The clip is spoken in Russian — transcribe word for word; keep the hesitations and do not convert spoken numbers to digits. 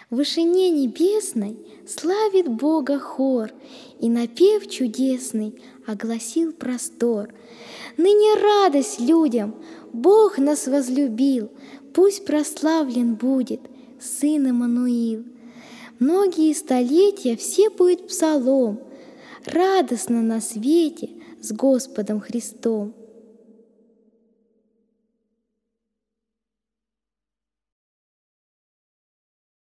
В вышине небесной славит Бога хор, и напев чудесный огласил простор. Ныне радость людям, Бог нас возлюбил, пусть прославлен будет Сын Иммануил. Многие столетия все будет псалом, радостно на свете с Господом Христом.